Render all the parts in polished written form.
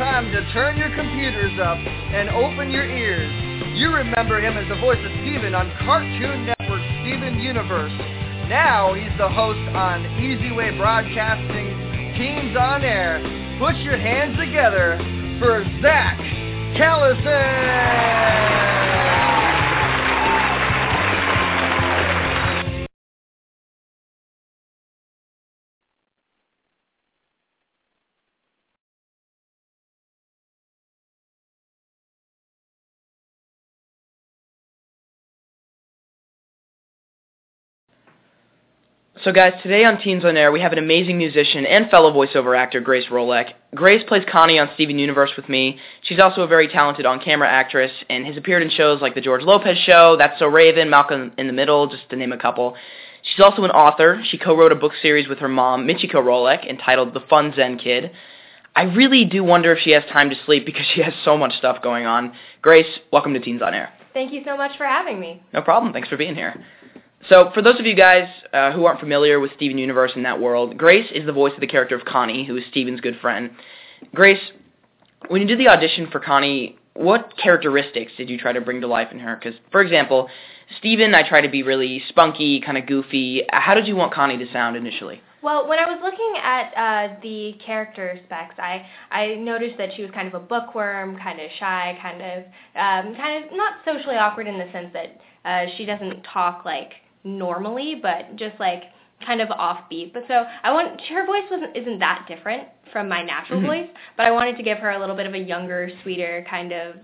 time to turn your computers up and open your ears. You remember him as the voice of Steven on Cartoon Network's Steven Universe. Now he's the host on Easy Way Broadcasting's Teens on Air. Put your hands together for Zach Callison! So guys, today on Teens on Air, we have an amazing musician and fellow voiceover actor, Grace Rolek. Grace plays Connie on Steven Universe with me. She's also a very talented on-camera actress and has appeared in shows like The George Lopez Show, That's So Raven, Malcolm in the Middle, just to name a couple. She's also an author. She co-wrote a book series with her mom, Michiko Rolek, entitled The Fun Zen Kid. I really do wonder if she has time to sleep because she has so much stuff going on. Grace, welcome to Teens on Air. Thank you so much for having me. No problem. Thanks for being here. So, for those of you guys who aren't familiar with Steven Universe in that world, Grace is the voice of the character of Connie, who is Steven's good friend. Grace, when you did the audition for Connie, what characteristics did you try to bring to life in her? Because, for example, Steven, I try to be really spunky, kind of goofy. How did you want Connie to sound initially? Well, when I was looking at the character specs, I noticed that she was kind of a bookworm, kind of shy, kind of not socially awkward in the sense that she doesn't talk like normally, but just like kind of offbeat. But so her voice isn't that different from my natural voice, but I wanted to give her a little bit of a younger, sweeter, kind of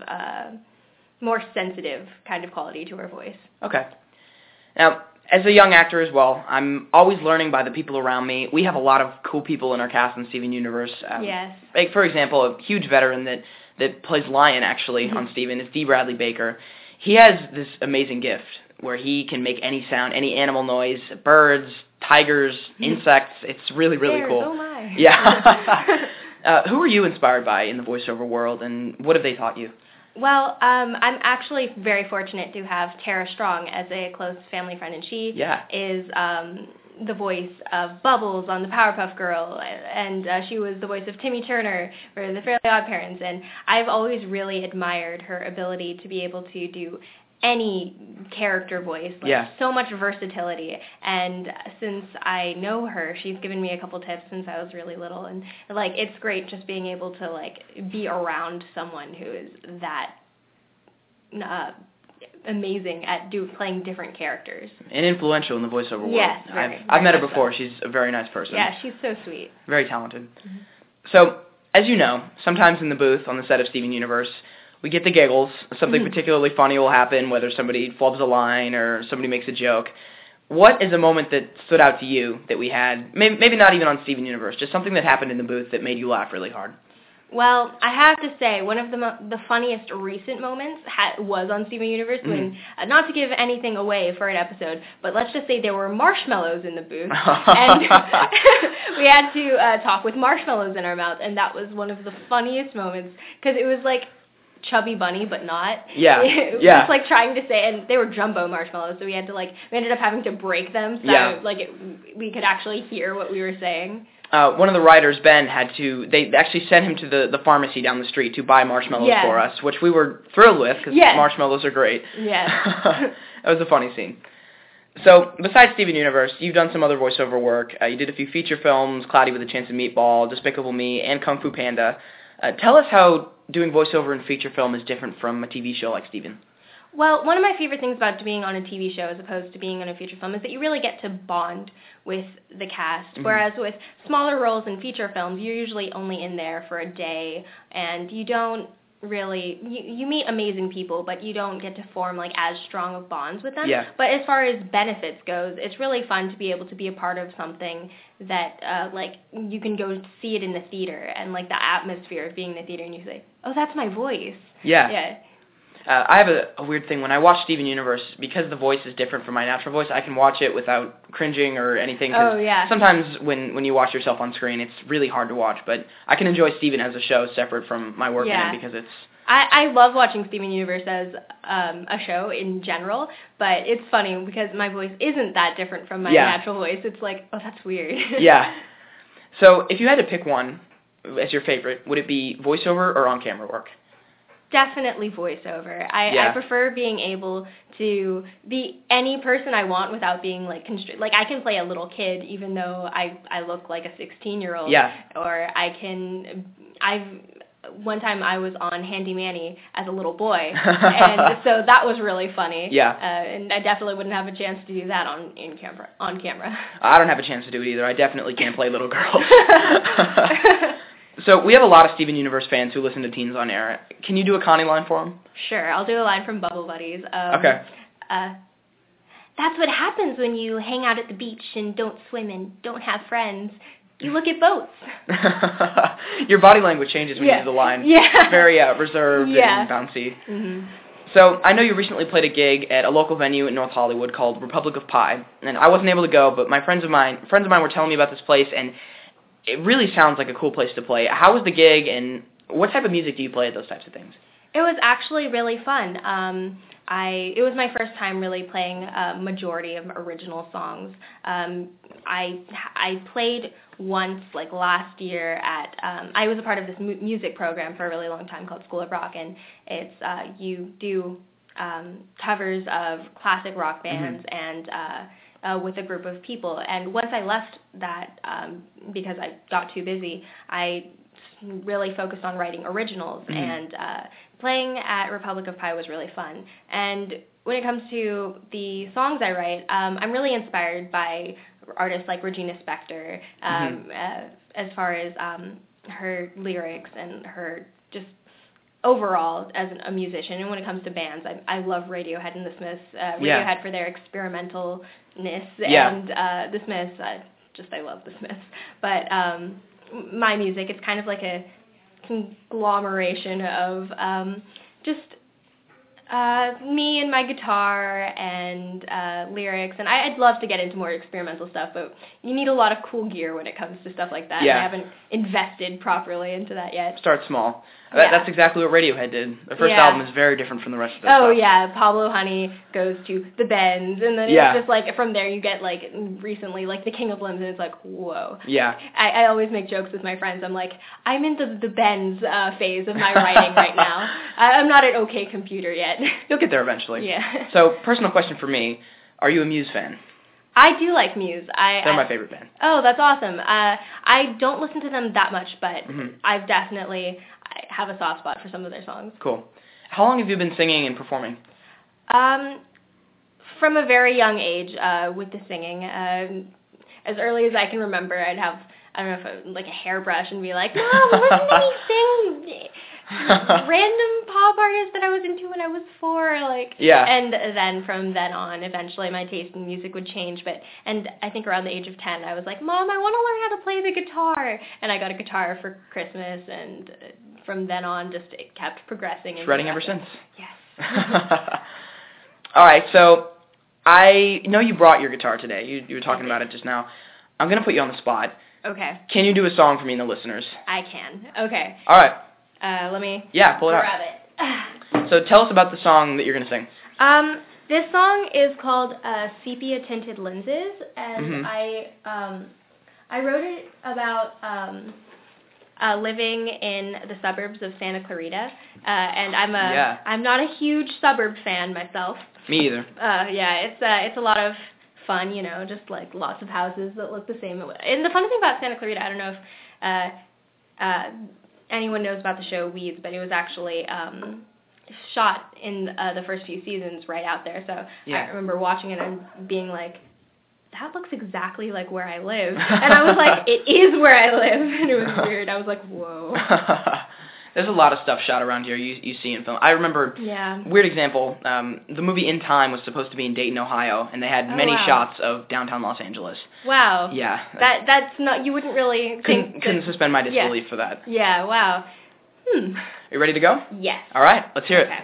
more sensitive kind of quality to her voice. Okay. Now, as a young actor as well, I'm always learning by the people around me. We have a lot of cool people in our cast in Steven Universe. Yes. Like, for example, a huge veteran that plays Lion, actually, on Steven is D. Bradley Baker. He has this amazing gift where he can make any sound, any animal noise, birds, tigers, insects. It's really, really cool. Oh my. Yeah. Who are you inspired by in the voiceover world, and what have they taught you? Well, I'm actually very fortunate to have Tara Strong as a close family friend, and she is the voice of Bubbles on The Powerpuff Girl, and she was the voice of Timmy Turner for The Fairly Odd Parents, and I've always really admired her ability to be able to do any character voice, so much versatility. And since I know her, she's given me a couple tips since I was really little, and like it's great just being able to like be around someone who is that amazing at playing different characters. And influential in the voiceover world. Yes, I've met her before. So. She's a very nice person. Yeah, she's so sweet. Very talented. Mm-hmm. So, as you know, sometimes in the booth on the set of Steven Universe, we get the giggles. Something particularly funny will happen, whether somebody flubs a line or somebody makes a joke. What is a moment that stood out to you that we had, maybe not even on Steven Universe, just something that happened in the booth that made you laugh really hard? Well, I have to say, one of the funniest recent moments was on Steven Universe when, not to give anything away for an episode, but let's just say there were marshmallows in the booth, and we had to talk with marshmallows in our mouth, and that was one of the funniest moments, because it was like Chubby Bunny, but not. Yeah, it was just like trying to say, and they were jumbo marshmallows, so we ended up having to break them so we could actually hear what we were saying. One of the writers, Ben, they actually sent him to the pharmacy down the street to buy marshmallows for us, which we were thrilled with because marshmallows are great. Yes. That was a funny scene. So, besides Steven Universe, you've done some other voiceover work. You did a few feature films, Cloudy with a Chance of Meatball, Despicable Me, and Kung Fu Panda. Tell us how doing voiceover in feature film is different from a TV show like Steven. Well, one of my favorite things about being on a TV show as opposed to being on a feature film is that you really get to bond with the cast, whereas with smaller roles in feature films, you're usually only in there for a day, and you don't really, you meet amazing people, but you don't get to form like as strong of bonds with them. Yeah. But as far as benefits goes, it's really fun to be able to be a part of something that like you can go see it in the theater, and like the atmosphere of being in the theater, and you say, oh, that's my voice. Yeah. I have a weird thing. When I watch Steven Universe, because the voice is different from my natural voice, I can watch it without cringing or anything. Sometimes when you watch yourself on screen, it's really hard to watch. But I can enjoy Steven as a show separate from my work in it because it's... I love watching Steven Universe as a show in general, but it's funny because my voice isn't that different from my natural voice. It's like, oh, that's weird. Yeah. So if you had to pick one, as your favorite, would it be voiceover or on-camera work? Definitely voiceover. I prefer being able to be any person I want without being like constricted. Like I can play a little kid even though I look like a 16-year-old. Yeah. Or one time I was on Handy Manny as a little boy, and so that was really funny. Yeah. And I definitely wouldn't have a chance to do that on camera. I don't have a chance to do it either. I definitely can't play little girls. So we have a lot of Steven Universe fans who listen to Teens on Air. Can you do a Connie line for them? Sure, I'll do a line from Bubble Buddies. Okay. That's what happens when you hang out at the beach and don't swim and don't have friends. You look at boats. Your body language changes when you do the line. Yeah. It's very reserved and bouncy. Mm-hmm. So I know you recently played a gig at a local venue in North Hollywood called Republic of Pie, and I wasn't able to go, but my friends of mine were telling me about this place, and it really sounds like a cool place to play. How was the gig, and what type of music do you play at those types of things? It was actually really fun. It was my first time really playing a majority of original songs. I played once, like last year, at I was a part of this music program for a really long time called School of Rock, and it's you do covers of classic rock bands and with a group of people. And once I left that, because I got too busy, I really focused on writing originals, and playing at Republic of Pie was really fun. And when it comes to the songs I write, I'm really inspired by artists like Regina Spektor, as far as her lyrics and her just overall as a musician. And when it comes to bands, I love Radiohead and the Smiths. Radiohead for their experimentalness, and the Smiths, I love the Smiths. But my music, it's kind of like a conglomeration of just me and my guitar and lyrics, and I'd love to get into more experimental stuff, but you need a lot of cool gear when it comes to stuff like that. Yeah. I haven't invested properly into that yet. Start small. That's exactly what Radiohead did. The first album is very different from the rest of their stuff. Yeah, Pablo Honey goes to the Bends, and then it's just like from there you get like recently like the King of Limbs, and it's like whoa. Yeah. I always make jokes with my friends. I'm like, I'm in the Bends phase of my writing right now. I'm not at OK Computer yet. You'll get there eventually. Yeah. So, personal question for me: are you a Muse fan? I do like Muse. They're my favorite band. Oh, that's awesome. I don't listen to them that much, but I have a soft spot for some of their songs. Cool. How long have you been singing and performing? From a very young age with the singing. As early as I can remember, I'd have, I don't know, like a hairbrush and be like, Mom, listen to me sing random pop artists that I was into when I was 4, and then from then on, eventually my taste in music would change, and I think around the age of 10, I was like, Mom, I want to learn how to play the guitar, and I got a guitar for Christmas, and from then on, just it kept progressing. Shredding ever since. Yes. All right, so I know you brought your guitar today. You were talking about it just now. I'm going to put you on the spot. Okay. Can you do a song for me and the listeners? I can. Okay. All right. Let me pull it out. grab it. So tell us about the song that you're going to sing. This song is called Sepia Tinted Lenses, and I wrote it about living in the suburbs of Santa Clarita, and I'm not a huge suburb fan myself. Me either. It's a lot of fun, just like lots of houses that look the same. And the funny thing about Santa Clarita, I don't know if anyone knows about the show Weeds, but it was actually shot in the first few seasons right out there. So I remember watching it and being like, that looks exactly like where I live. And I was like, it is where I live. And it was weird. I was like, whoa. There's a lot of stuff shot around here you see in film. I remember, weird example, the movie In Time was supposed to be in Dayton, Ohio, and they had many shots of downtown Los Angeles. Wow. Yeah. That's not, you wouldn't really think. Couldn't suspend my disbelief for that. Yeah, wow. Are you ready to go? Yes. All right, let's hear it.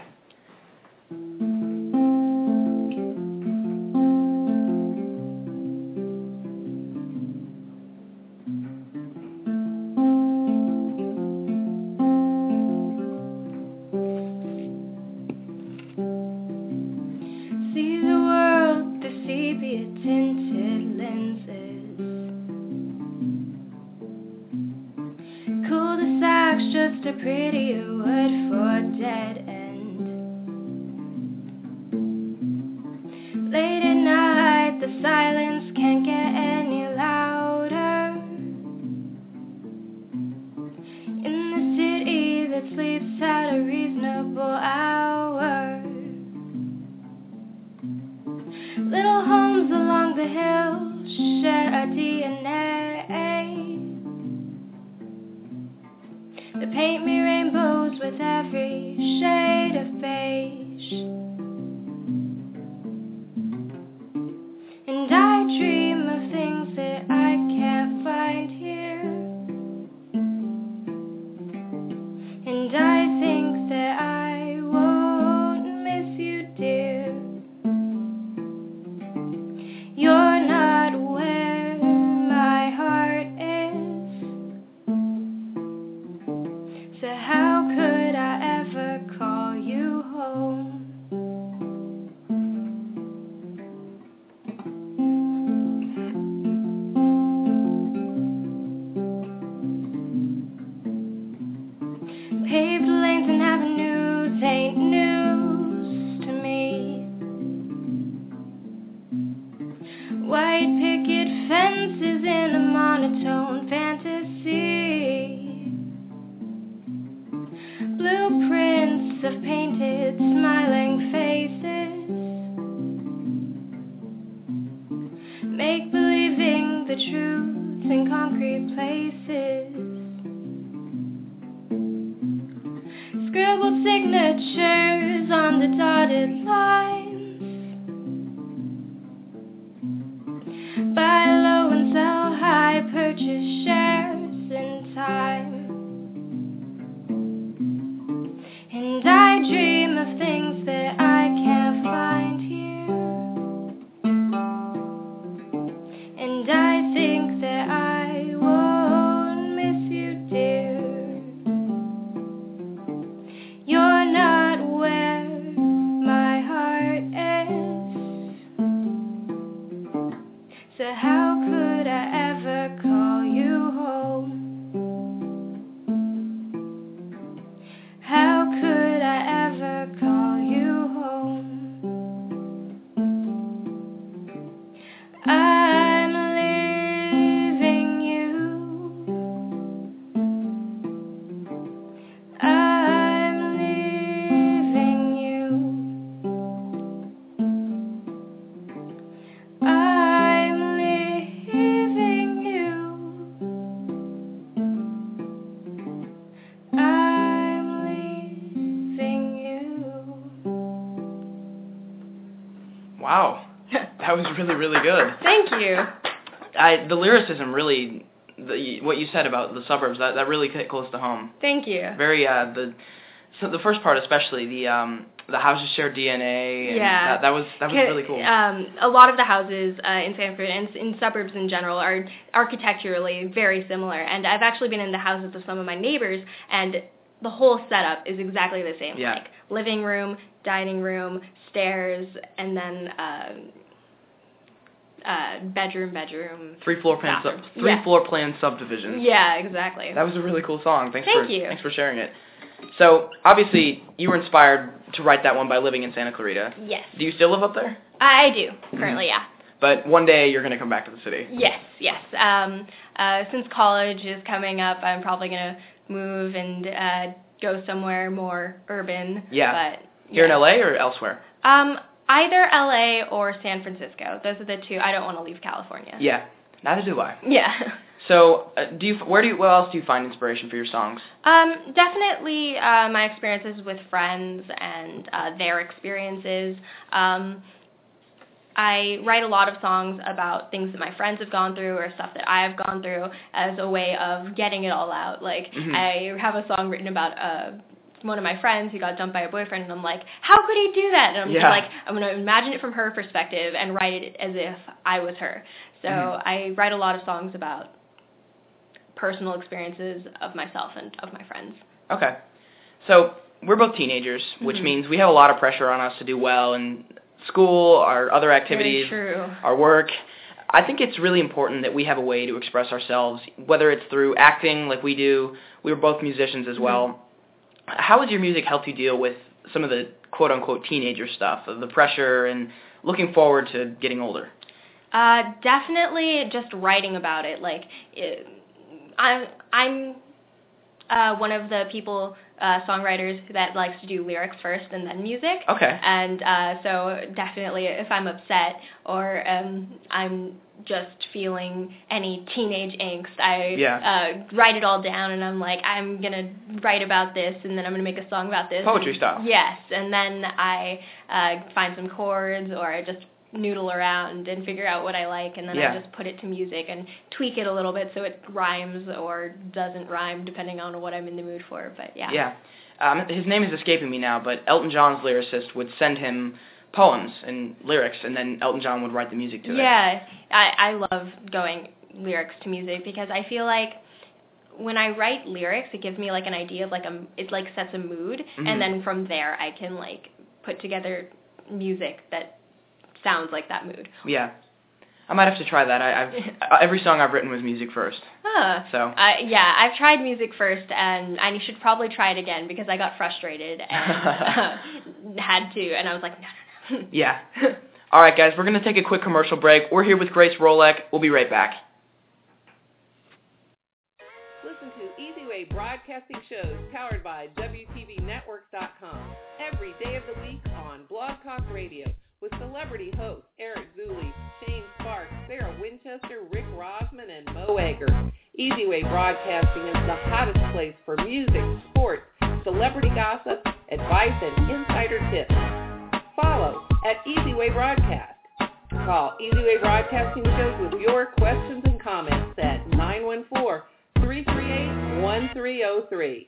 Cool box, just a pretty wood for dead end. Late at night, the silence can't get any louder. In the city that sleeps at a reasonable hour. Little homes along the hill share our DNA. They paint me rainbows with every shade of beige. And I dream of things that I can't find here. And I think that I won't miss you, dear. You're not where my heart is. So how could I ever call you home? Paved lanes and avenues ain't news to me. White picket fences in a monotone fantasy. Blueprints of painted, smiling faces. Make-believing the truth in concrete places. Scribbled signatures on the dotted lines. Buy low and sell high, purchase shares in time. And I dream of things that I can't find here. And I think that I won't miss you, dear. You're not where my heart is. So how could I ever call you home? How could I ever call you home? I'm leaving you. I'm leaving you. I'm leaving you. I'm leaving you. Wow. That was really, really good. Thank you. The lyricism really, what you said about the suburbs, that really hit close to home. Thank you. Very, so the first part especially, the houses share DNA. And Yeah. That was really cool. A lot of the houses in Sanford and in suburbs in general are architecturally very similar. And I've actually been in the houses of some of my neighbors, and the whole setup is exactly the same. Yeah. Like living room, dining room, stairs, and then bedroom. 3 floor plan subdivisions. Yeah, exactly. That was a really cool song. Thank you. Thanks for sharing it. So, obviously, you were inspired to write that one by living in Santa Clarita. Yes. Do you still live up there? I do, currently, yeah. But one day you're going to come back to the city. Yes. Since college is coming up, I'm probably going to move and go somewhere more urban. Yeah. But, Here in LA or elsewhere? Either LA or San Francisco. Those are the two. I don't want to leave California. Yeah. Neither do I. Yeah. So, what else do you find inspiration for your songs? Definitely my experiences with friends and their experiences. I write a lot of songs about things that my friends have gone through or stuff that I have gone through as a way of getting it all out. Like, I have a song written about one of my friends who got dumped by a boyfriend, and I'm like, how could he do that? And I'm just like, I'm going to imagine it from her perspective and write it as if I was her. So I write a lot of songs about personal experiences of myself and of my friends. Okay. So we're both teenagers, which means we have a lot of pressure on us to do well in school, our other activities, Very true. our work. I think it's really important that we have a way to express ourselves, whether it's through acting like we do. We were both musicians as well. How has your music helped you deal with some of the quote-unquote teenager stuff, of the pressure and looking forward to getting older? Definitely just writing about it. Like, I'm one of the people, songwriters, that likes to do lyrics first and then music. Okay. And so definitely if I'm upset or I'm just feeling any teenage angst, I write it all down and I'm like, I'm going to write about this and then I'm going to make a song about this. Poetry style. Yes. And then I find some chords or I just noodle around and figure out what I like, and then I just put it to music and tweak it a little bit so it rhymes or doesn't rhyme depending on what I'm in the mood for. But his name is escaping me now, but Elton John's lyricist would send him poems and lyrics, and then Elton John would write the music to it. Yeah, I love going lyrics to music because I feel like when I write lyrics, it gives me like an idea of it like sets a mood, and then from there I can like put together music that sounds like that mood. Yeah. I might have to try that. Every song I've written was music first. So. I've tried music first, and I should probably try it again because I got frustrated and had to, and I was like, no. Yeah. All right, guys, we're going to take a quick commercial break. We're here with Grace Rolek. We'll be right back. Listen to Easy Way Broadcasting shows powered by WTVNetwork.com every day of the week on Blog Talk Radio, with celebrity hosts Eric Zuley, Shane Sparks, Sarah Winchester, Rick Rosman, and Mo Egger. Easy Way Broadcasting is the hottest place for music, sports, celebrity gossip, advice, and insider tips. Follow at Easy Way Broadcast. Call Easy Way Broadcasting shows with your questions and comments at 914-338-1303.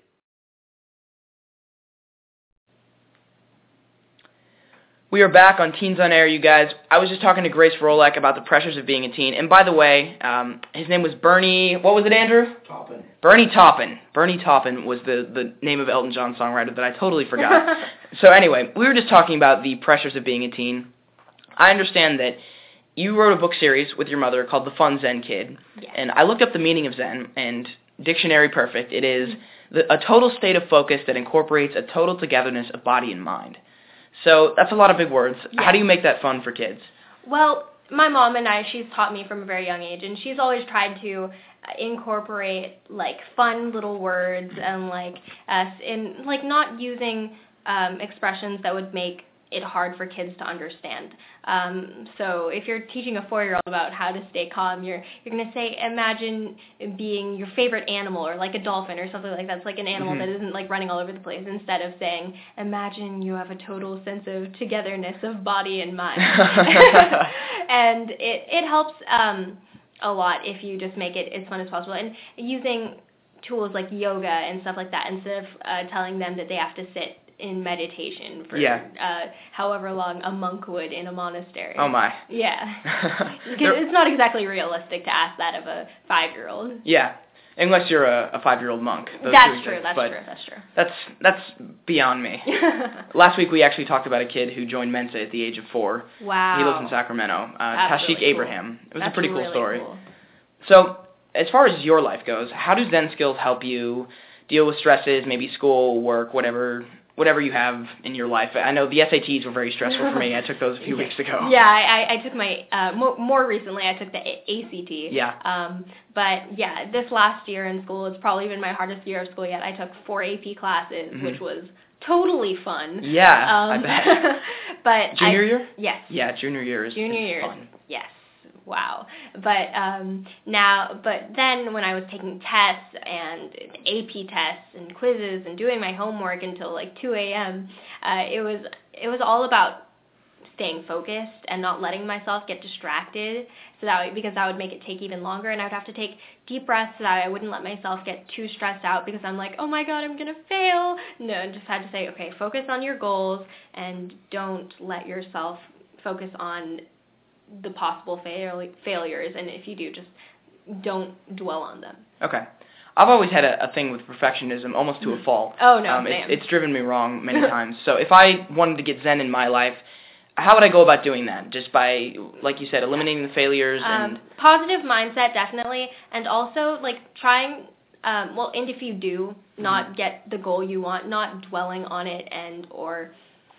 We are back on Teens on Air, you guys. I was just talking to Grace Rolek about the pressures of being a teen. And by the way, his name was Bernie, what was it, Andrew? Taupin. Bernie Taupin. Bernie Taupin was the name of Elton John's songwriter that I totally forgot. So anyway, we were just talking about the pressures of being a teen. I understand that you wrote a book series with your mother called The Fun Zen Kid. Yeah. And I looked up the meaning of Zen, and Dictionary Perfect, it is a total state of focus that incorporates a total togetherness of body and mind. So that's a lot of big words. Yeah. How do you make that fun for kids? Well, my mom and she's taught me from a very young age, and she's always tried to incorporate like fun little words and not using expressions that would make it hard for kids to understand. So if you're teaching a 4-year-old about how to stay calm, you're going to say, imagine being your favorite animal, or like a dolphin or something like that. It's like an animal that isn't like running all over the place, instead of saying, imagine you have a total sense of togetherness of body and mind. And it helps a lot if you just make it as fun as possible. And using tools like yoga and stuff like that, instead of telling them that they have to sit in meditation for however long a monk would in a monastery. Oh my. Yeah. It's not exactly realistic to ask that of a 5-year-old. Yeah. Unless you're a 5-year-old monk. That's true. That's beyond me. Last week we actually talked about a kid who joined Mensa at the age of 4. Wow. He lives in Sacramento. Tashik really Abraham. Cool. It was a pretty cool story. Cool. So, as far as your life goes, how do Zen skills help you deal with stresses, maybe school, work, whatever you have in your life? I know the SATs were very stressful for me. I took those a few weeks ago. Yeah, I took my, more recently, I took the ACT. Yeah. But yeah, this last year in school, it's probably been my hardest year of school yet. I took 4 AP classes, which was totally fun. Yeah, I bet. But junior year? Yes. Yeah, junior year is fun. Yes. Wow. But then when I was taking tests and AP tests and quizzes and doing my homework until like 2 a.m., it was all about staying focused and not letting myself get distracted, because that would make it take even longer, and I would have to take deep breaths so that I wouldn't let myself get too stressed out because I'm like, oh my god, I'm going to fail. No, I just had to say, okay, focus on your goals and don't let yourself focus on the possible failures, and if you do, just don't dwell on them. Okay. I've always had a thing with perfectionism, almost to a fault. Oh, no, it's driven me wrong many times. So if I wanted to get Zen in my life, how would I go about doing that? Just by, like you said, eliminating the failures and... Positive mindset, definitely. And also, like, trying, and if you do not get the goal you want, not dwelling on it or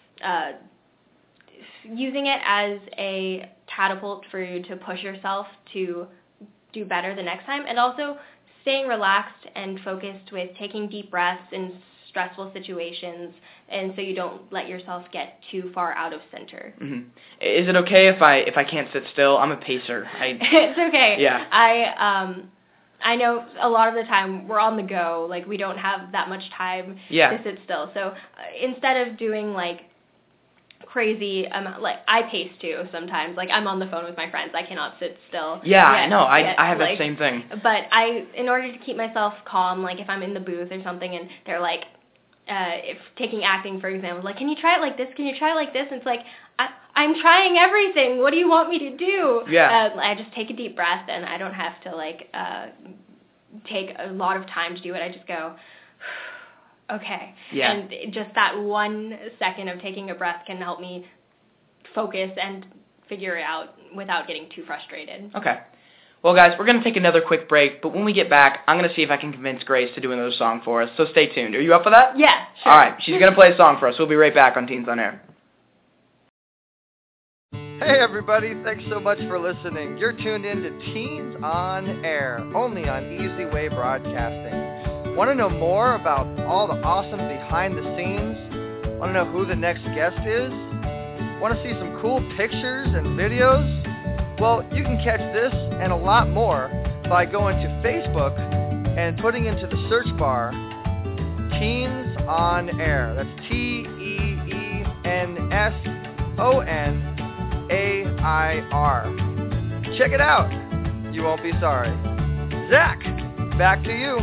using it as a catapult for you to push yourself to do better the next time. And also staying relaxed and focused with taking deep breaths in stressful situations, and so you don't let yourself get too far out of center. Mm-hmm. Is it okay if I can't sit still? I'm a pacer. It's okay. Yeah. I know a lot of the time we're on the go. Like, we don't have that much time to sit still. So instead of doing like crazy like I pace too sometimes. Like, I'm on the phone with my friends. I cannot sit still. Yeah, I know. I have that same thing. But in order to keep myself calm, like if I'm in the booth or something and they're like, if taking acting, for example, like, can you try it like this? Can you try it like this? And it's like, I'm trying everything. What do you want me to do? Yeah. I just take a deep breath, and I don't have to, like, take a lot of time to do it. I just go, okay. Yeah. And just that 1 second of taking a breath can help me focus and figure it out without getting too frustrated. Okay. Well, guys, we're going to take another quick break, but when we get back, I'm going to see if I can convince Grace to do another song for us, so stay tuned. Are you up for that? Yeah, sure. All right, she's going to play a song for us. We'll be right back on Teens on Air. Hey, everybody. Thanks so much for listening. You're tuned in to Teens on Air, only on Easy Way Broadcasting. Want to know more about all the awesome behind the scenes? Want to know who the next guest is? Want to see some cool pictures and videos? Well, you can catch this and a lot more by going to Facebook and putting into the search bar Teens on Air. That's TEENSONAIR. Check it out. You won't be sorry. Zach, back to you.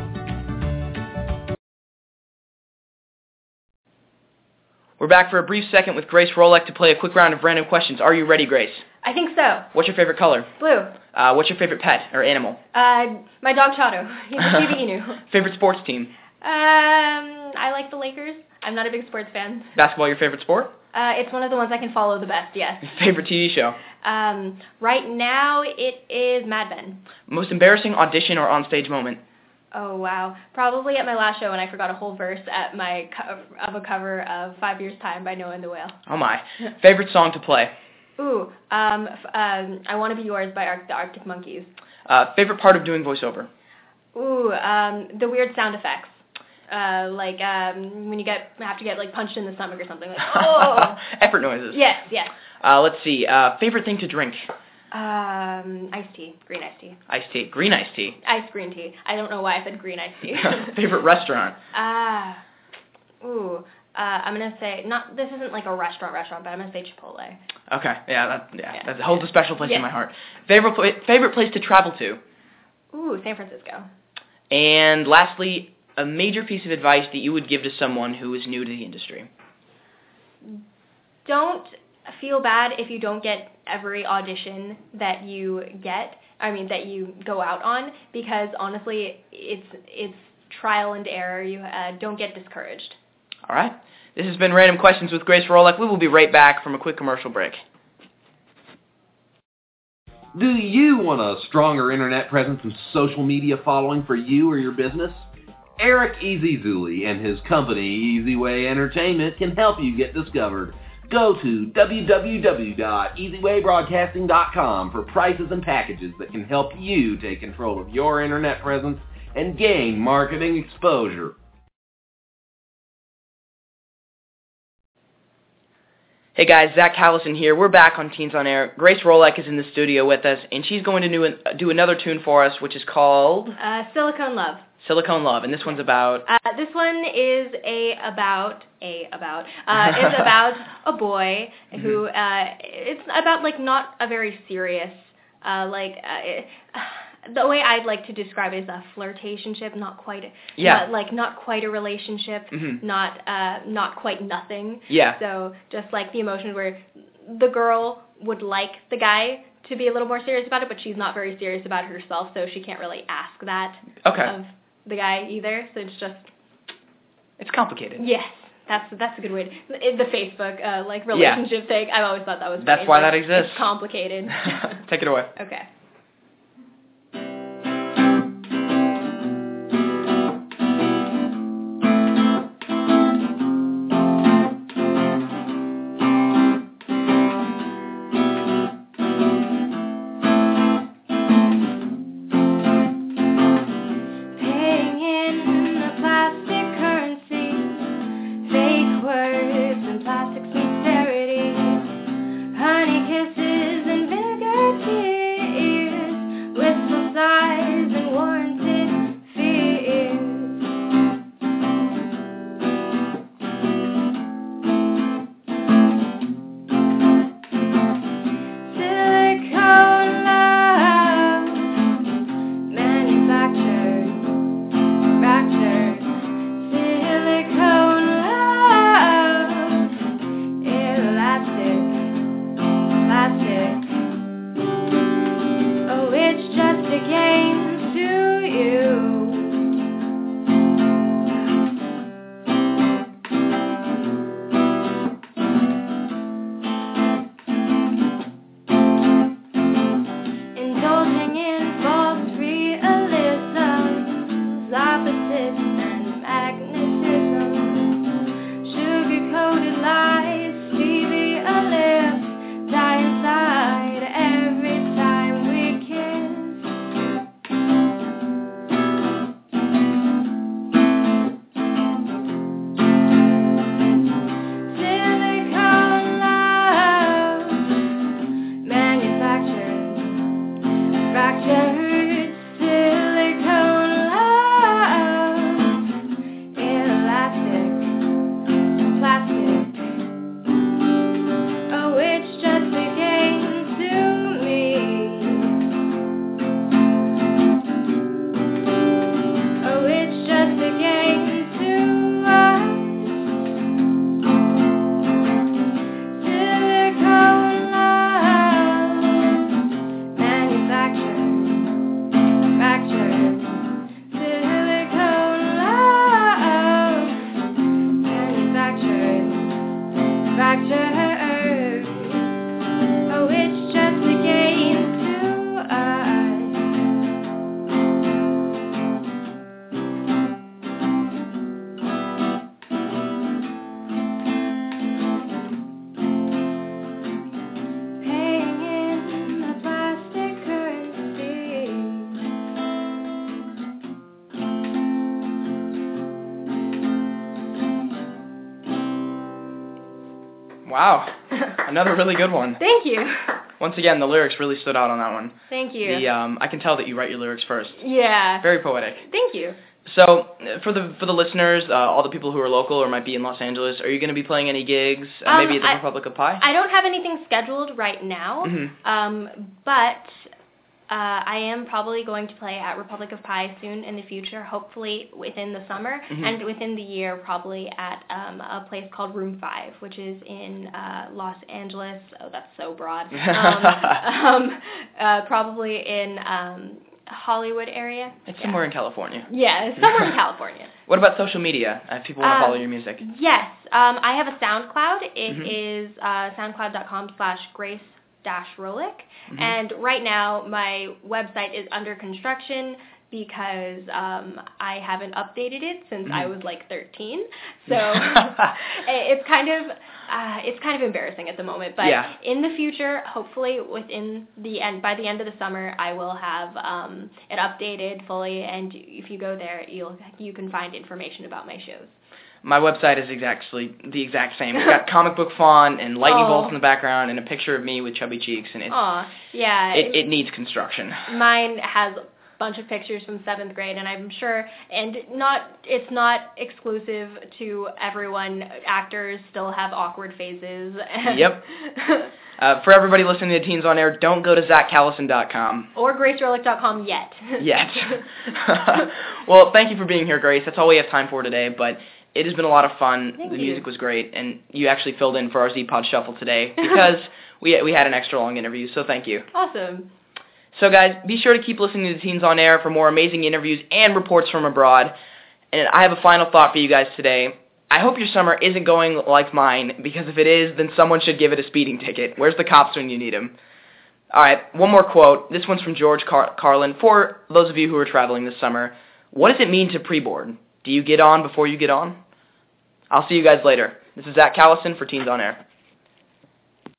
We're back for a brief second with Grace Rolek to play a quick round of random questions. Are you ready, Grace? I think so. What's your favorite color? Blue. What's your favorite pet or animal? My dog Chato. He's a Shiba Inu. Favorite sports team? I like the Lakers. I'm not a big sports fan. Basketball your favorite sport? It's one of the ones I can follow the best, yes. Favorite TV show? Right now, it is Mad Men. Most embarrassing audition or onstage moment? Oh, wow. Probably at my last show when I forgot a whole verse at of a cover of 5 Years' Time by Noah and the Whale. Oh, my. Favorite song to play? Ooh, I Want to Be Yours by the Arctic Monkeys. Favorite part of doing voiceover? Ooh, the weird sound effects. Like when you have to get like punched in the stomach or something. Like, oh! Effort noises. Yes. Let's see. Favorite thing to drink? Iced tea. Green iced tea. Iced tea. Green iced tea. Iced green tea. I don't know why I said green iced tea. Favorite restaurant? I'm going to say, this isn't like a restaurant, but I'm going to say Chipotle. Okay. That holds a special place in my heart. Favorite place to travel to? Ooh, San Francisco. And lastly, a major piece of advice that you would give to someone who is new to the industry? Don't feel bad if you don't get every audition that you that you go out on, because honestly, it's trial and error. You don't get discouraged. All right. This has been Random Questions with Grace Rolek. We will be right back from a quick commercial break. Do you want a stronger internet presence and social media following for you or your business? Eric Ezizuli and his company, Easy Way Entertainment, can help you get discovered. Go to www.easywaybroadcasting.com for prices and packages that can help you take control of your internet presence and gain marketing exposure. Hey guys, Zach Callison here. We're back on Teens on Air. Grace Rolek is in the studio with us, and she's going to do another tune for us, which is called... Silicone Love. Silicone Love, and this one's about... This one is about a boy who, it's about, like, not a very serious, the way I'd like to describe it is a flirtationship, not quite a relationship, not quite nothing. Yeah. So just like the emotions where the girl would like the guy to be a little more serious about it, but she's not very serious about it herself, so she can't really ask that of the guy either. So it's complicated. Yes. That's a good way to, the Facebook relationship thing. I've always thought that was That's why that exists. It's complicated. Take it away. Okay. Wow. Another really good one. Thank you. Once again, the lyrics really stood out on that one. Thank you. I can tell that you write your lyrics first. Yeah. Very poetic. Thank you. So, for the listeners, all the people who are local or might be in Los Angeles, are you going to be playing any gigs, maybe at the Republic of Pie? I don't have anything scheduled right now, but I am probably going to play at Republic of Pie soon in the future, hopefully within the summer, and within the year probably at a place called Room 5, which is in Los Angeles. Oh, that's so broad. Probably in Hollywood area. It's somewhere in California. Yeah, it's somewhere in California. What about social media, if people want to follow your music? Yes. I have a SoundCloud. It is soundcloud.com/Grace-Rolick. And right now, my website is under construction because I haven't updated it since I was like 13. So it's kind of embarrassing at the moment. But in the future, hopefully by the end of the summer, I will have it updated fully. And if you go there, you can find information about my shows. My website is exactly the exact same. It's got comic book font and lightning bolts in the background and a picture of me with chubby cheeks, and it needs construction. Mine has a bunch of pictures from 7th grade, and I'm sure, and it's not exclusive to everyone. Actors still have awkward phases. Yep. For everybody listening to Teens on Air, don't go to ZachCallison.com. Or GraceRolick.com yet. Yet. Well, thank you for being here, Grace. That's all we have time for today, but it has been a lot of fun. Thank the you. music was great, and you actually filled in for our Z-Pod Shuffle today because we had an extra long interview, so thank you. Awesome. So, guys, be sure to keep listening to Teens on Air for more amazing interviews and reports from abroad. And I have a final thought for you guys today. I hope your summer isn't going like mine, because if it is, then someone should give it a speeding ticket. Where's the cops when you need them? All right, one more quote. This one's from George Carlin. For those of you who are traveling this summer, what does it mean to pre-board? Do you get on before you get on? I'll see you guys later. This is Zach Callison for Teens on Air.